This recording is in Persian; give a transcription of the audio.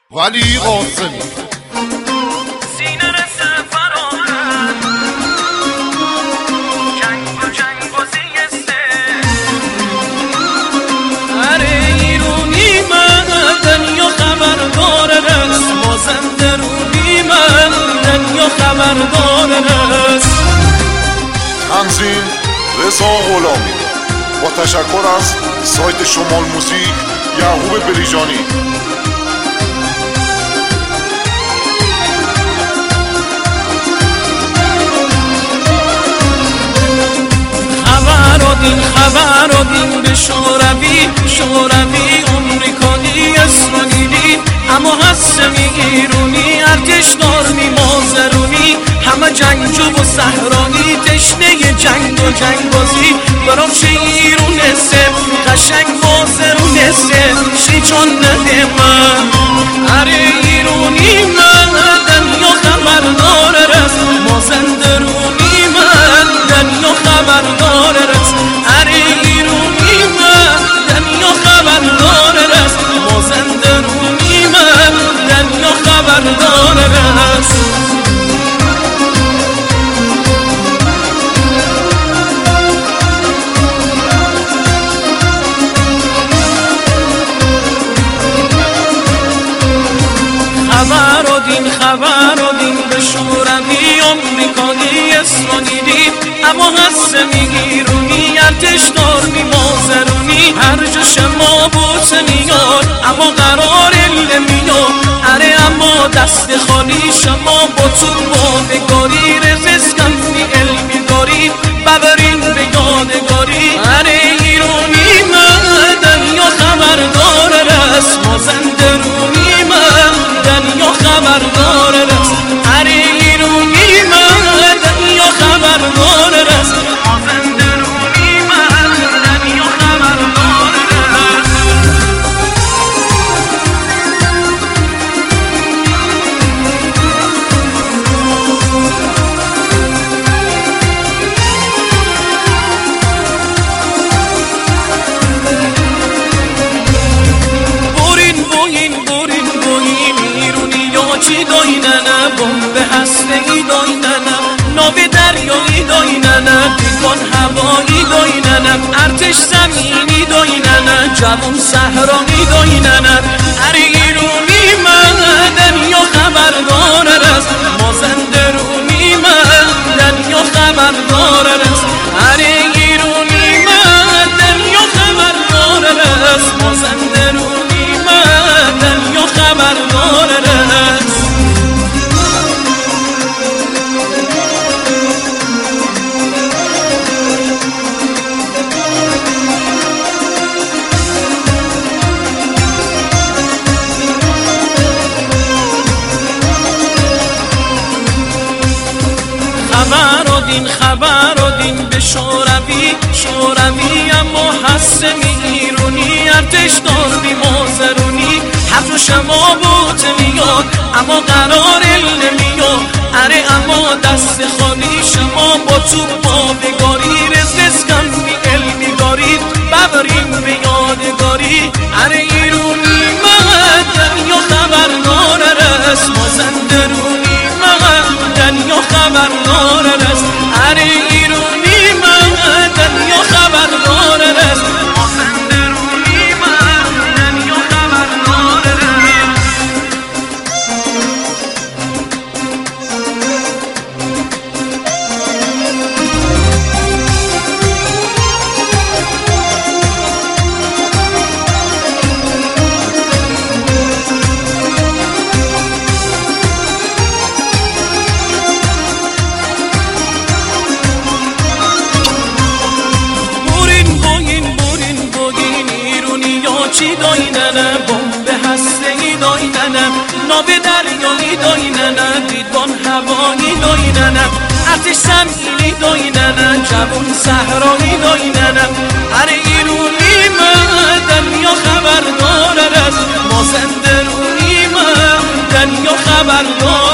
ولی قاسمی سینه رسه فرامن جنگ و زیسته اره ایرونی من دنیا خبردار رس مازندرونی من دنیا خبردار رس. تنظیم رضا غلامی با تشکر از سایت شمال موزیک یعقوب بریجانی. خبر دین به شوروی امریکایی اسرائیلی اما هستمی ایرونی ارتش دارمی مازرونی همه جنگجو و صحرانی تشنه جنگ و جنگ بازی برام چه ایرون سه قشنگ مازرون سه شیچان نده من اره ایرونی من دنیا خبردار رس مازندرونی من دنیا خبردار رس اره ایرونی من دنیا خبردار رس مازندرونی من دنیا خبردار رس. خبر دین به شوروی امریکایی اسرائیلی اما هستمی ایرونی ارتش دارمی مازرونی هر جا شما بوت میاد اما قرار نمیاد اره اما دست خالی شما با تو بادگاری رزسکم بی علمی داری ببرین به یادگاری اره ایرونی من دنیا خبردار رس مازندرونی من دنیا خبردار رس اره ایرونی من دنیا خبردار رس مازندرونی من دنیا خبردار رس. چی دایننه بمب هسته‌ای دایننه ناو دریایی دایننه بیگان هوایی دایننه ارتش زمینی دایننه جوان صحرایی دایننه اره ایرونی من دنیا خبردار رس مازندرونی من دنیا خبردار رس اره ایرونی من دنیا خبردار رس مازندرونی من دنیا خبردار رس. خبر دین به شوروی اما هستمی ایرونی ارتش دارمی مازرونی حرف شما بوت میاد اما قرار نمیاد اره اما دست خالی شما با تو بادگاری رزسکم بی علمی دارید ببرین به یادگاری اره ایرونی من دنیا خبردار رس مازندرونی من دنیا خبردار رس اره ایرونی من دنیا خبردار رس مازندرونی من دنیا خبردار رس. چی دایننه بمب هسته‌ای دایننه ناو دریایی دایننه دیدبان هوایی دایننه ارتش زمینی دایننه جوان صحرایی دایننه اره ایرونی من دنیا خبردار رس مازندرونی من دنیا خبردار